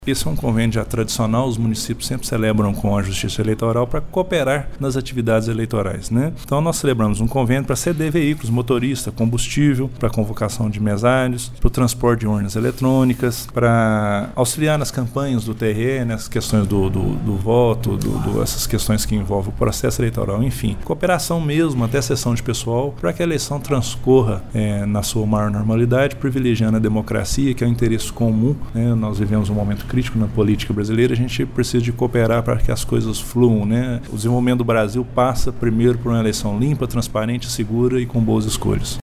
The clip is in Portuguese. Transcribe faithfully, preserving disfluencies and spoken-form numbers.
Esse é um convênio já tradicional, os municípios sempre celebram com a Justiça Eleitoral para cooperar nas atividades eleitorais, né? Então nós celebramos um convênio para ceder veículos, motorista, combustível, para convocação de mesários, para o transporte de urnas eletrônicas, para auxiliar nas campanhas do T R E, nas questões do, do, do voto, do, do, essas questões que envolvem o processo eleitoral, enfim. Cooperação mesmo, até sessão de pessoal, para que a eleição transcorra é, na sua maior normalidade, privilegiando a democracia, que é o interesse comum, né? Nós vivemos um momento crítico na política brasileira, a gente precisa de cooperar para que as coisas fluam, né? O desenvolvimento do Brasil passa primeiro por uma eleição limpa, transparente, segura e com boas escolhas.